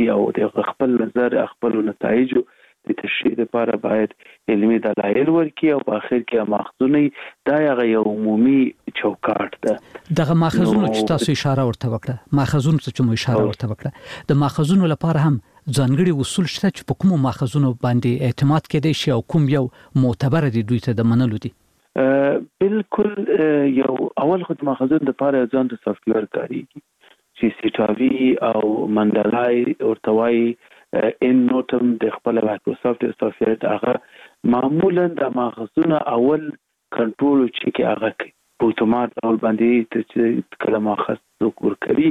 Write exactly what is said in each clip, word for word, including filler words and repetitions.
شي او د خپل نظر خپل نتایج د تشریح لپاره باید علمي دلایل ورکړي او په اخر کې ماخذونه دا یو عمومي چوکاټ ده. دغه ماخذونه چې تاسو اشاره ورته وکړه ماخذونه چې مو اشاره ورته وکړه د ماخذونو لپاره هم ځانګړي اصول شته چې په کومو ماخذونو باندې اعتماد کېدای شي او کوم یو معتبر دي دوی ته د منلو دي؟ بالکل یو اول خود ماخذون د لپاره ځان ته سافټ ویر کاریږي چې سیټاوي او منډلای ورتوي ان نوټم د خپل مایکروسافټ سافټ ویر هغه معمولا د ماخذونه اول کنټرول چې کې هغه په اتومات او باندې چې کله ماخذ ذکر کوي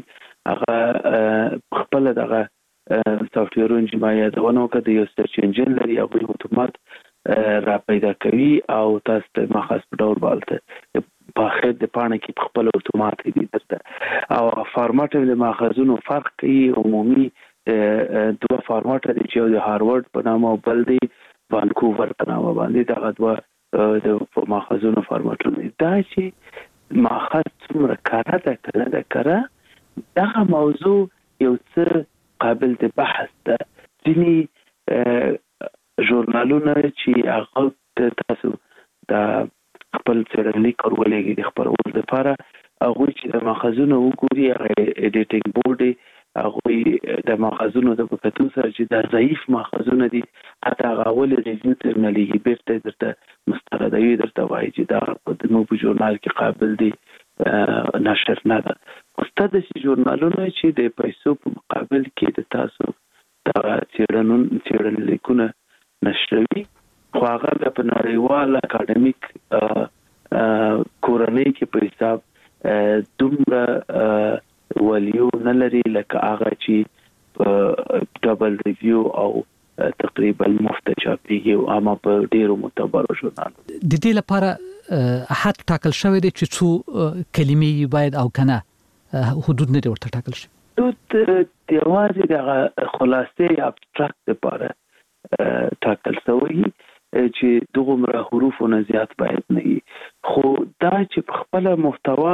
هغه خپل دغه سافټ ویر انجماعي د ونو کې یو سرچ انجن لري او اتومات را پیدا کوي او تاسو ته ماخذ په ډول بالته په اخر د پانه کې خپل اتومات دي درته او فارمات د ماخذونو فرق کوي. عمومي دوه فارمات دي چې د هاروارد په نامه او بل دی وانکوور په نامه باندې دا دوه د ماخذونو فارماتونه دا چې ماخذ څومره کاره ده کنه ده کاره دغه موضوع یو څه قابل د بحث ده. ځینې ژورنالونه چې هغه تاسو د خپل څېړنلیک ورولېږي د خپرولو لپاره هغوی چې د ماخذونو وګوري هغه ایډیټینګ بورډ هغوی د ماخذونو د کتو سره چې د ضعیف ماخذونه دي حتی هغه اول ریویو ته نلیږي بیرته درته مستندوي درته وایي چې دا زموږ په ژورنال کې قابل دي نشر نه ده. استاد چې ژورنالونه چې د پیسو په مقابل کې د تاسو د څېړنو څېړنلیکونه نشروي خو هغه په نړیوال اکاډمیک کورنۍ کې په حساب دومره ولیو نه لري لکه هغه چې ډبل ریویو او تقریبا مفت چاپیږي او اما په ډیرو معتبرو ژورنالو. د دې لپاره حد ټاکل شوی دی چې څو کلمې باید او کنه حدود نه ورته ټاکل شي؟ حدود د یوازې د خلاصې ابستراکت لپاره ټاکل شوی چې دغه حروفونه زیات باید نه وي خو دا چې په خپل محتوا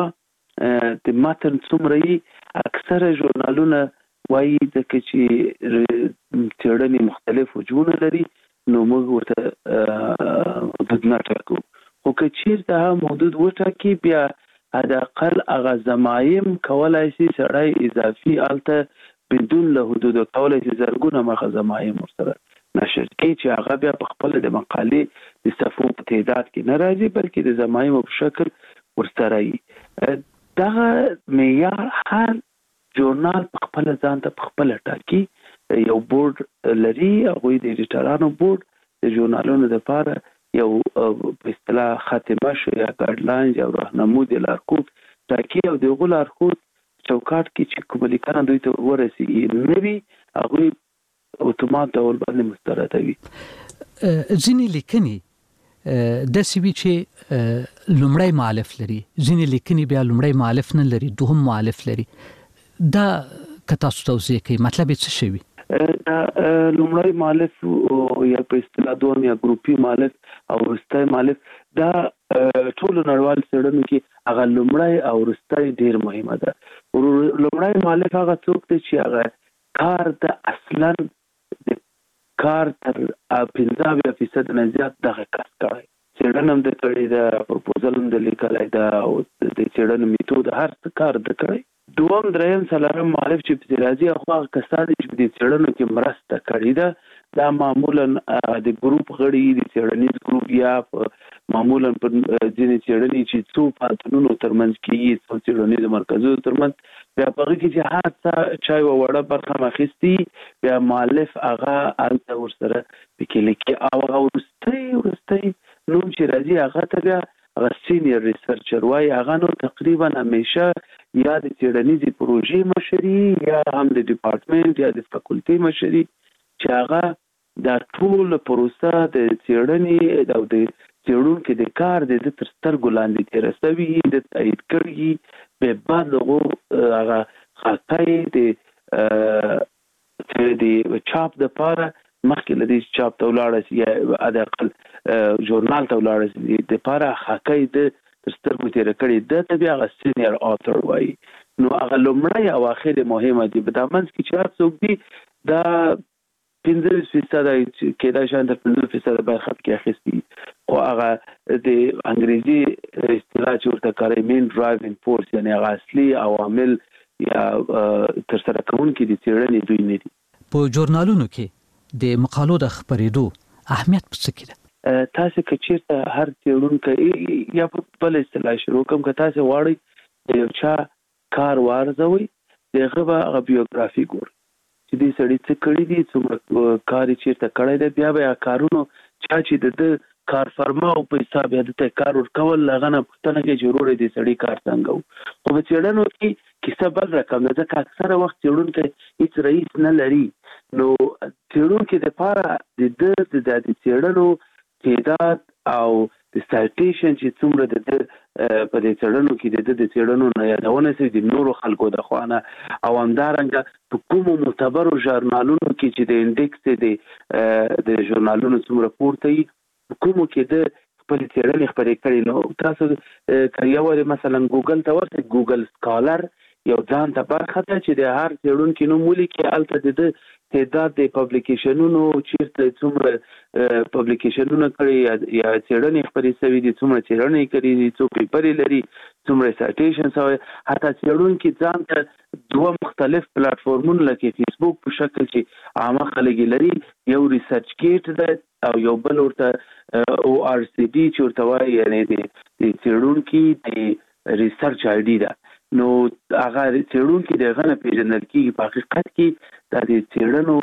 د متن څومره اکثره ژورنالونه وایي ځکه چې څېړنې مختلف وجوهونه لري نو موږ ورته حدود نه ټاکو خو که چېرته هم حدود وټاکي بیا حداقل هغه ضمایم کولی شي سړی اضافي هلته بدون له حدودو کولی شي زرګونه مخه ضمایم ورسره نشر کوي چې هغه بیا په خپل د مقالې د صفحو په تعداد کې نه راځي بلکې د ضمایم په شکل ورسره وي. دغه معیار هر ژورنال په خپل ځان ته په خپل ټاکي. یو بورډ لري هغوی د ایډیټرانو بورډ د ژورنالونو لپاره یو په اصطلاح خاتمه شو یا ګایډلاین یا راهنمود لارښود ټاکي او د هغو لارښود چوکاټ کې چې کومه لیکنه دوی ته ورسیږي نه وي هغوی اتومات ډول باندې مستندوي. ځینې لیکنې داسې وي چې لومړی مؤلف لري ځینې لیکنې بیا لومړی مؤلف نه لري دوهم مؤلف لري دا که تاسو توضیح کوي مطلب یې څه شوي؟ لومړی مؤلف یا په اصطلاح دوهم یا ګروپي مؤلف او وروستی مؤلف دا ټولو نړیوال څېړنو کې هغه لومړی او وروستی ډېر مهمه ده. لومړی مؤلف هغه څوک دی چې هغه کار د اصلا د کار تر پنځه اویا فیصد نه زیات دغه کار کړی څېړنه هم د کړې ده پروپوزل هم د لیکلی ده او د څېړنې میتود هر څه کار د کړی. دوم دریم څلورم مؤلف چې پسې راځي هغه هغه کسان دي چې د څېړنو کې مرسته کړې ده دا معمولا د ګروپ غړي د څېړنیز ګروپ یا معمولا په ځینې څېړنې چې څو پوهنتونونو ترمنځ کېږي څو څېړنیزو مرکزونو ترمنځ بیا په هغه کې چې هر څه چا یوه وړه برخه هم اخیستي بیا مؤلف هغه هلته ورسره پکې لیکي او هغه وروستی وروستی نوم چې راځي هغه ته بیا هغه سینیر ریسرچر وایي هغه نو تقریبا همیشه یا د څېړنیزې پروژې مشري یا هم د ډپارټمنټ یا د فاکولټي مشري چې هغه دا ټول پروسه د څېړنې او د څېړونکي د کار د ده تر سترګو لاندې تېره شوي د تایید کړي بیا بعد هغو هغه خاکه یې د چاپ دپاره مخکې له دې چې چاپ ته ولاړه شي یا حداقل ژورنال ته ولاړه شي دپاره خاکه یې د تر سترګو تېره کړي ده ته بیا هغه سینیر آتر وایي. نو هغه لومړی او اخر مهمه دي په دا منځ کې چې هر څوک دي دا پنځه فیصد کېدای شي د پنځه فیصد برخه کې اخیستي او هغه د انګریزي اصطلاح چې ورته کاري مین ډرایوینګ فورس یعنی هغه اصلي عوامل یا تر سره کوونکي د څېړنې دوی نه دي. په ژورنالونو کې د مقالو د خبرېدو اهمیت څه کې ده؟ تاسو که چیرته هر څېړونکی یا په بل اصطلاح شروع کوم که تاسو غواړئ د یو چا کار وارزوي دغه به بیوګرافي ګورئ چې دې سړی څه کړی دي، څومره کار چیرته کړی دی، بیا به کارونو چا چې د کار فرما او په حساب یا د کار ورکول هغه نه پوښتنه کوي چې ورور دې سړی کار څنګه و. خو په څېړنو کې کیسه بل رقم ده، ځکه اکثره وخت څېړونکی هیڅ رئیس نه لري. نو څېړونکي دپاره د ده د څېړنو تعداد او د سایټیشن چې څومره د په دې څېړنو کې د د څېړنو نه یادونه شوي د نورو خلکو د خوا نه، او همدارنګه په کومو معتبرو ژورنالونو کې چې د انډیکس د ژورنالونو څومره پورته وي، په کومو کې د خپلې څېړنې خپرې کړي. نو تاسو که یو وارې مثلا ګوګل ته ورته ګوګل سکالر یو ځان ته برخه ده چې د هر څېړونکي نوم ولیکي، هلته د ده تعداد د پبلیکیشنونو چیرته څومره پبلیکیشنونه کړي یا څېړنې خپرې شوي دي، څومره څېړنې کړي دي، څو پیپرې لري، څومره سایټیشن شوی. حتی څېړونکي ځان ته دوه مختلف پلیټفارمونه لکه فیسبوک په شکل چې عامه خلک لري، یو ریسرچ کیټ ده او یو بل ورته او آر سی ډي چې ورته وایي یعنې د څېړونکي د ریسرچ آی ډي ده. نو هغه څېړونکي د هغه نه پېژندل کېږي. په حقیقت کې دا د څېړنو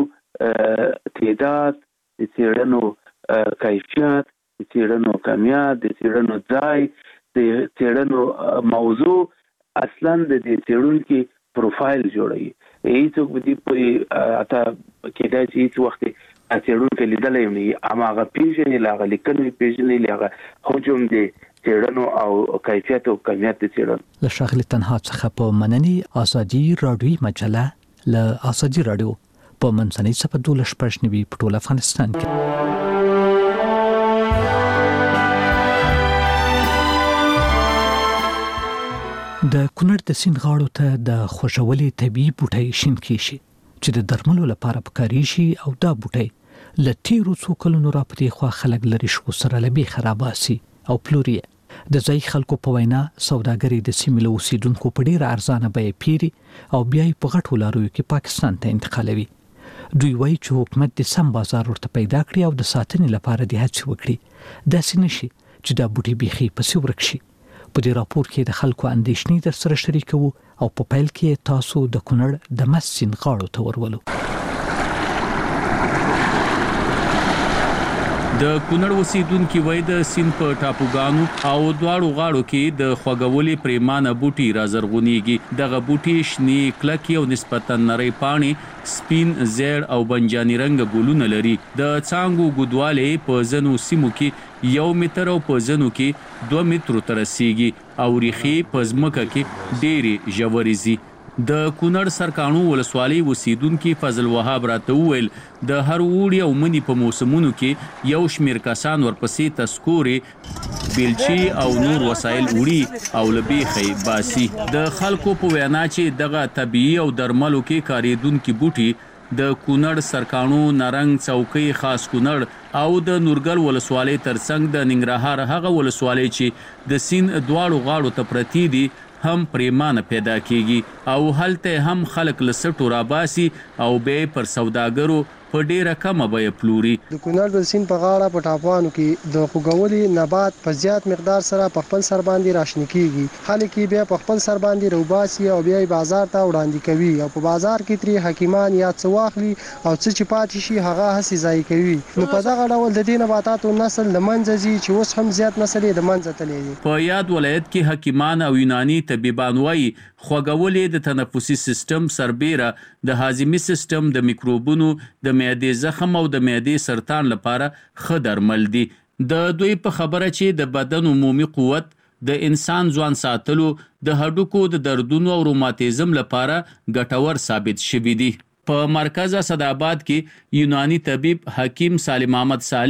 تعداد، د څېړنو کیفیت، د څېړنو کمیت، د څېړنو ځای، د څېړنو موضوع اصلا د دې څېړونکي پروفایل جوړوي. هیڅوک به دې پورې حتی کېدای شي هېڅ وخت څېړونکی لیدلی هم نه وي، اما هغه پېژني، له هغه لیکنو یې پېژني، له هغه حجم د څېړنو او کیفیت او کمیت د څېړنو. له ښاغلي تنها څخه په مننې ازادي راډیوي مجله له ازادي راډیو په منځنۍ څپه دولس شپږ نوي په ټول افغانستان کې. د کونړ د سیند غاړو ته د خوږولې طبیعي بوټی شین کیشي چې د درملو لپاره پکارېږي، او دا بوټی له تیرو څو کلونو راپدې خوا خلک له ریښو سره له بیخه راباسي او پلوري. د ځایي خلکو په وینا سوداګري د سیمې له اوسیدونکو په ډېره ارزانه بیه پیري او بیا یې په غټو لاریو کې پاکستان ته انتقالوي. دوی وایي چې حکومت د سم بازار ورته پیدا کړي او د ساتنې لپاره د هڅې وکړي، داسې نشي چې دا بوټي بیخي پسې ورک شي. په دې راپور کې د خلکو اندېښنې در سره شریکوو او په پیل کې تاسو د کونړ د مست سیند غاړو ته ورولو. د کونړ اوسیدونکي وایي د سیند په ټاپوګانو او دواړو غاړو کې د خوږولې پریمانه بوټي رازرغونېږي. دغه بوټي شنې، کلکې او نسبتا نرۍ پاڼې، سپین، زیړ او بنجاني رنګه ګلونه لري. د څانګو ګودوالی په ځینو سیمو کې یو متر او په ځینو کې دوه مترو ته رسیږي او ریښې په ځمکه کې ډېرې ژورې ځي. د کونړ سرکاڼو ولسوالۍ اوسیدونکي فضل وهاب راته وویل د هر اوړي او مني په موسمونو کې یو شمېر کسان ورپسې تسکورې، بیلچې او نور وسایل وړي او له بیخې باسي. د خلکو په وینا چې دغه طبیعي او درملو کې کارېدونکي بوټي د کونړ سرکاڼو، نرنګ، څوکۍ، خاص کونړ او د نورګل ولسوالۍ ترڅنګ د ننګرهار هغه ولسوالۍ چې د سیند دواړو غاړو ته پرتې دي هم پریمانه پیدا کیږي او هلته هم خلک له سټو راباسي او به پر سوداګرو په ډیره کمه بیه پلوري. د کونړ د سیند په غاړه په ټاپوانو کې د خوږولي نبات په زیات مقدار سره په خپل سر باندې راشنه کیږي. خلک یې بیا په خپل سر باندې روباسي او بیا یې بازار ته وړاندې کوي او په بازار کې ترې حکیمان یا څه واخلي او څه چې پاتې شي هغه هسې ضایع کوي. نو په دغه ډول د دې نباتاتو نسل له منځه ځي چې اوس هم زیات نسل یې د منځه تللی دی. په یاد ولایت کې حکیمان او یوناني طبيبان وایي خوږولې د تنفسي سیستم سربیره، د هاضمي سیستم، د میکروبونو، د معدې زخم او د معدې سرطان لپاره ښه درمل دي. د دوی په خبره چې د بدن عمومي قوت، د انسان ځوان ساتلو، د هډوکو د دردونو او روماتیزم لپاره ګټور ثابت شوي دي. په مرکز اسداباد کې یوناني طبيب حکیم سالم احمد صالح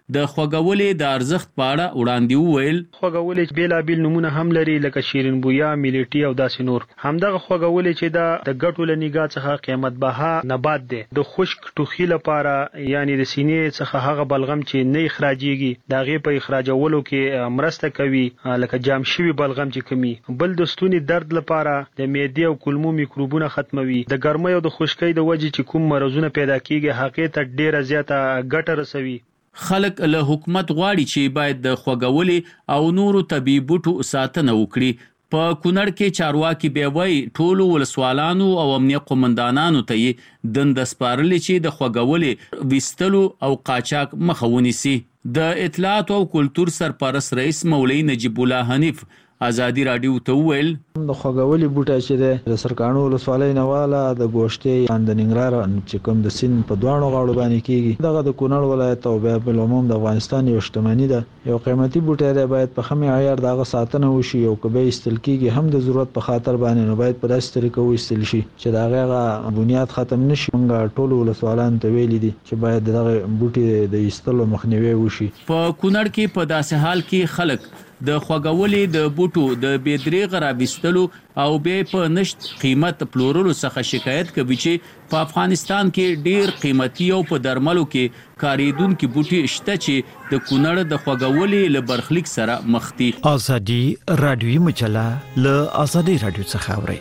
د خوګولې د ارزښت په اړه وړاندې وویل خوګولې بیلابیل نمونه هم لري لکه شیرین بویا، میلیټي او داسې نور. همدغه خوګولې چې دا د ګټو له نگاه څخه قیمت بها نبات دی. د خشک ټوخي لپاره یعنی د سینې څخه هغه بلغم چې نه اخراجيږي دا غي په اخراجولو کې مرسته کوي لکه جام شوی بلغم چې کمی. بل د ستوني درد لپاره د معدې او کولمو میکروبونه ختموي. د ګرمۍ او د خشکۍ د وجې چې کوم مرزونه پیدا کیږي هغه ته ډیره زیاته ګټه رسوي. خلک له حکومت غواړي چې باید د خوګولې او نورو طبي بوټو ساتنه وکړي. په کونړ کې چارواکي به وای ټولو ولسوالانو او امنیت قومندانانو ته یې دند سپارلې چې د خوګولې وستلو او قاچاق مخه ونیسي. د اطلاعات او کلتور سرپرست رئیس مولوی نجیب الله حنیف ازادي رادیو ته ویل د خوګولې بوټه چې د سرکانو ولسوالۍ نواله د ګوشتې اند ننګرهار چې کوم د سین په دوانو غاړو باندې کیږي دغه د کونړ ولایت او بل عموم د افغانستان یو شتمنۍ ده. یو قیمتي بوټی دی باید په خمه عیار دغه ساتنه وشي او کبه استل کیږي هم د ضرورت په خاطر باندې نو باید په داسې طریقه وستل شي چې دا غیغه بنیاد ختم نشي. موږ ټول ولسوالان ته ویل دي چې باید دغه بوټي د استلو مخنیوي وشي. په کونړ کې په داسې حال کې خلک د خوګولې د بوټو د بيدریغ را وستلو او به په نشت قیمت پلورلو څخه شکایت کوي چې په افغانستان کې ډیر قیمتي او په درملو کې کاریدونکو بوټي شته چې د کونړ د خوګولې له برخلیک سره مخ دي. ازادي رادیوي مجله له ازادي رادیو څخه اوري.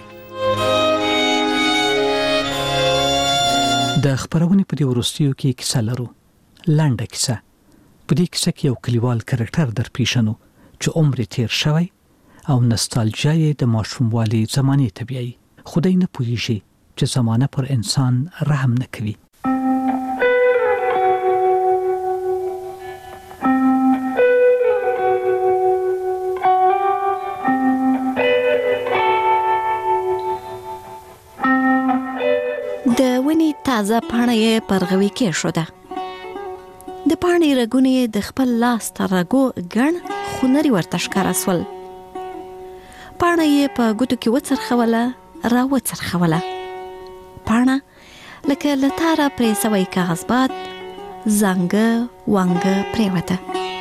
د خبرونه په ورستیو کې کیسه لرو. لنډه کیسه. په دې کیسه کې یو کلیوال کرکټر در پیښنو چې عمر تیر شوی او نوستالژیا یې د ماشوموالي زمانه ته بیایي. خدای نه پوهیږي چې زمانه پر انسان رحم نه کوي. د ونی تازه پاڼه یې پرغوي کې شو ده. د پاڼې رګونه د خپل لاس تر رګو ګڼ خونري ورته ښکارا سول. پاڼه یې په ګوتو کې وڅرخوله را وڅرخوله. پاڼه لکه لتاره پرې سوی کاغذباد زنګه وانګه پریوته.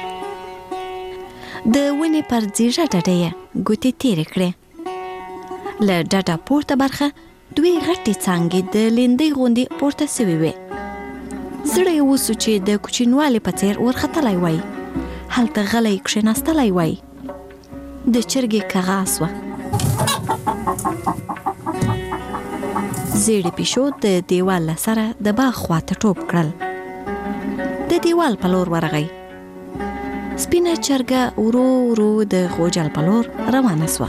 د ونې پر ځیژه ډډه یې ګوتې تیرې کړې. له ډډه پورته برخه دوی غټې څانګې د لیندۍ غوندې پورته سوي وې. زړه یې وسو چې د کوچنیوالي په څیر ورختلی وای. هلته غلی کښېناستلی وای. د چرګې کغا سوه. زیړې پیشو د دیوال له سره د باغ خواته ټوپ کړل. د دیوال په لور ورغی. سپینه چرګه ورو ورو د غوجل په لور روانه سوه.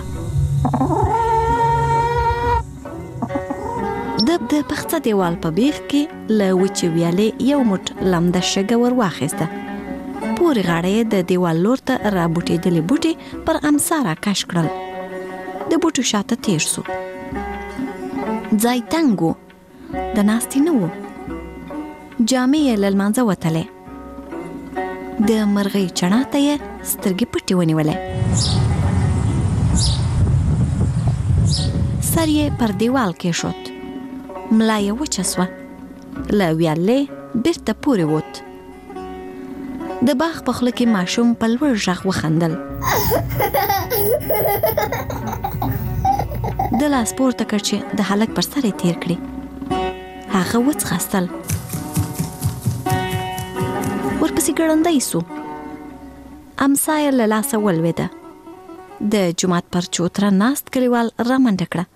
د د پخڅه دیوال په بیخ کې له وچې ویالې یو موټ لمده شګه ور واخیسته. پورې غاړه د دیوال لور ته را بوټېدلې بوټي پر امسا را کش کړل. د بوټو شاته تیر سو. ځای تنګ و. د ناستې نه و. جامې یې له لمانځه وتلې. د مرغۍ چڼا ته یې سترګې پټې ونیولې. سر یې پر دیوال کېښود. ملا یې وچه سوه. له ویالې بیرته پورې ووت. د باغ په خوله کې ماشوم په لوړ غږ وخندل. د لاس پورته کړ چې د هلک پر سر یې تیر کړي. هغه وڅخستل. ورپسې ګړندی سو. امسا یې له لاسه ولوېده. د جومات پر چوتره ناست کلیوال رامنډه کړه.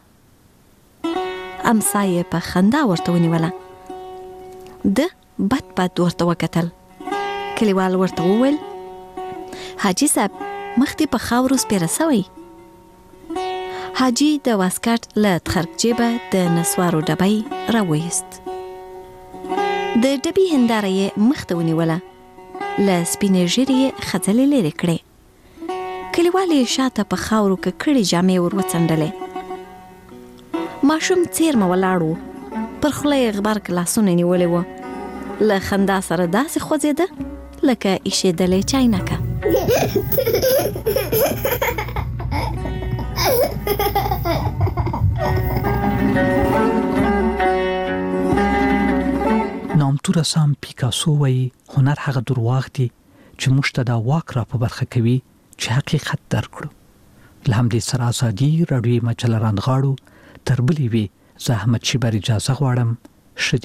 امسا یې په خندا ورته ونیوله. ده بد بد ورته وکتل. کلیوال ورته وویل حاجی صاحب مخ دې په خاورو سپېره سوی. حاجی د واسکټ له تخرګ جیبه د نسوارو ډبی راویست. د ډبي هنداره یې مخ ته ونیوله. له سپینې ږیرې یې خځلې لرې کړې. کلیوال یې شاته په خاورو ککړې جامې ور وڅنډلې. ماشوم څیرمه ولاړ و. پر خوله یې غبرګ لاسونه نیولې وه. له خندا سره داسې خوځېده لکه ایشېدلې چاینکه. نامتو رسام پیکاسو وایي هنر هغه درواغ دی چې موږ ته دا واک را په برخه کوي چې حقیقت درکړو. لهمدې سره ازادي رادیوي مجله راندغاړو تربلې وي. زه احمد شیبر اجازه غواړم.